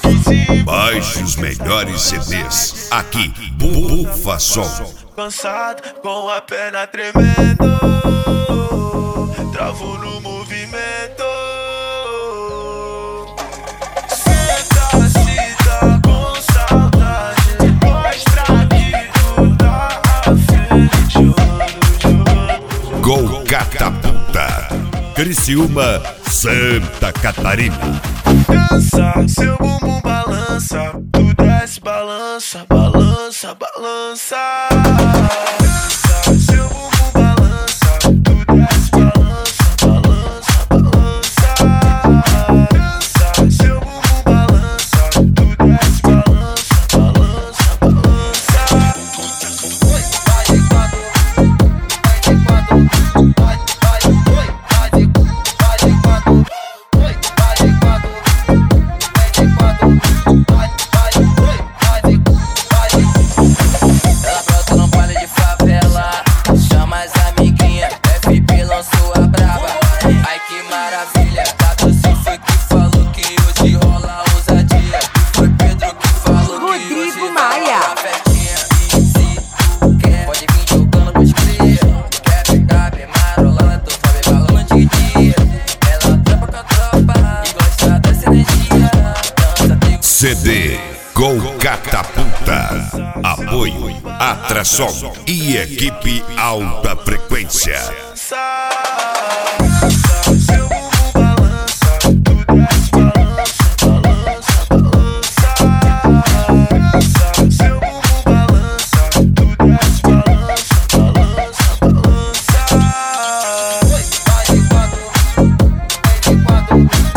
Baixe os melhores CDs aqui, Bufa Som. Cansado, com a perna tremendo, travo no movimento. Senta, se tá com saudade, mostra que tu tá afim. Gol Catapulta, Criciúma, Santa Catarina. Dança, seu bumbum balança, tu desce, balança, balança, balança. Dança, seu bumbum balança, tu desce, balança, balança, balança. Dança, seu bumbum balança, tu desce, balança, balança, balança. Oi, vai de quatro, vai de quatro, vai de quatro. Ela brota no baile de favela, chama as amiguinhas, FB lançou a braba. Ai que maravilha, Tatuci foi que falou que hoje rola ousadia. Foi Pedro que falou que hoje rola uma festinha. E se tu quer, pode vir jogando pros cria. Quer ficar bem marolando, tu sabe balão de dia. Ela trampa com a tropa e gosta dessa energia. CD Gol Catapulta, apoio Atrasom e equipe Alta Frequência. Seu bumbum balança, tu desce, balança, balança, balança. Seu bumbum balança, tu desce, balança, balança, balança. Vai de quatro, vai de quatro.